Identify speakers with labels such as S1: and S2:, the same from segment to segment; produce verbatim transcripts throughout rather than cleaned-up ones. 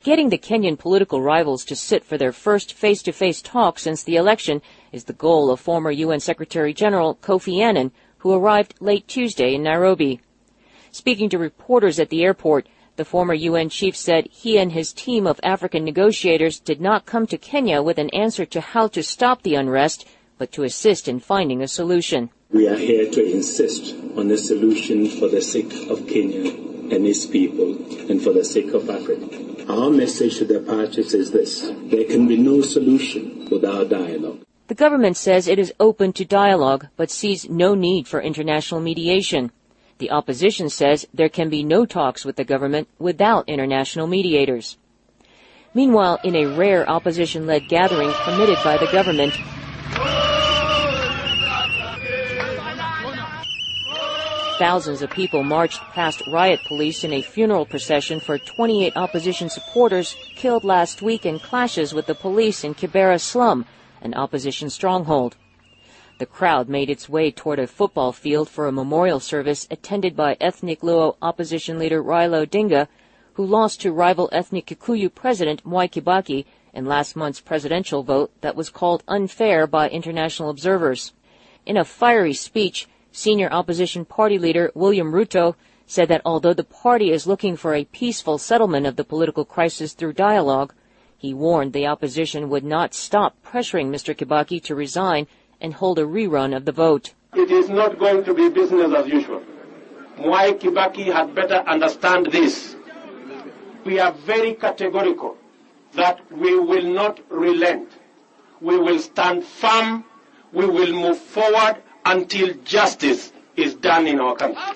S1: Getting the Kenyan political rivals to sit for their first face-to-face talk since the election is the goal of former U N Secretary General Kofi Annan, who arrived late Tuesday in Nairobi. Speaking to reporters at the airport, the former U N chief said he and his team of African negotiators did not come to Kenya with an answer to how to stop the unrest, but to assist in finding a solution.
S2: We are here to insist on a solution for the sake of Kenya and its people and for the sake of Africa. Our message to the parties is this: there can be no solution without dialogue.
S1: The government says it is open to dialogue, but sees no need for international mediation. The opposition says there can be no talks with the government without international mediators. Meanwhile, in a rare opposition-led gathering permitted by the government, thousands of people marched past riot police in a funeral procession for twenty-eight opposition supporters killed last week in clashes with the police in Kibera slum, an opposition stronghold. The crowd made its way toward a football field for a memorial service attended by ethnic Luo opposition leader Raila Odinga, who lost to rival ethnic Kikuyu President Mwai Kibaki in last month's presidential vote that was called unfair by international observers. In a fiery speech, senior opposition party leader William Ruto said that although the party is looking for a peaceful settlement of the political crisis through dialogue, he warned the opposition would not stop pressuring Mister Kibaki to resign and hold a rerun of the vote.
S3: It is not going to be business as usual. Mwai Kibaki had better understand this. We are very categorical that we will not relent. We will stand firm. We will move forward until justice is done in our country.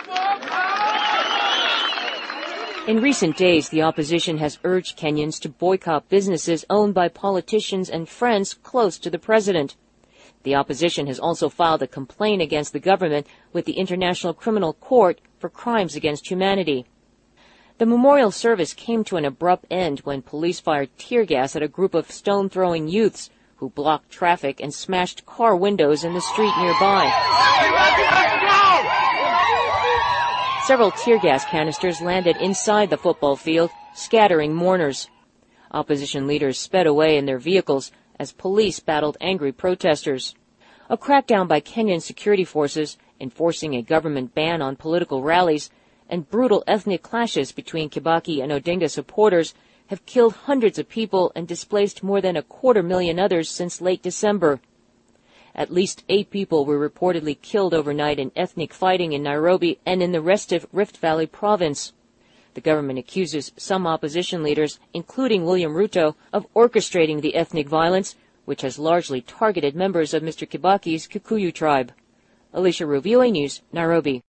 S1: In recent days, the opposition has urged Kenyans to boycott businesses owned by politicians and friends close to the president. The opposition has also filed a complaint against the government with the International Criminal Court for crimes against humanity. The memorial service came to an abrupt end when police fired tear gas at a group of stone-throwing youths who blocked traffic and smashed car windows in the street nearby. Several tear gas canisters landed inside the football field, scattering mourners. Opposition leaders sped away in their vehicles as police battled angry protesters. A crackdown by Kenyan security forces, enforcing a government ban on political rallies, and brutal ethnic clashes between Kibaki and Odinga supporters have killed hundreds of people and displaced more than a quarter million others since late December. At least eight people were reportedly killed overnight in ethnic fighting in Nairobi and in the restive Rift Valley province. The government accuses some opposition leaders, including William Ruto, of orchestrating the ethnic violence, which has largely targeted members of Mister Kibaki's Kikuyu tribe. Alicia Rubio, News, Nairobi.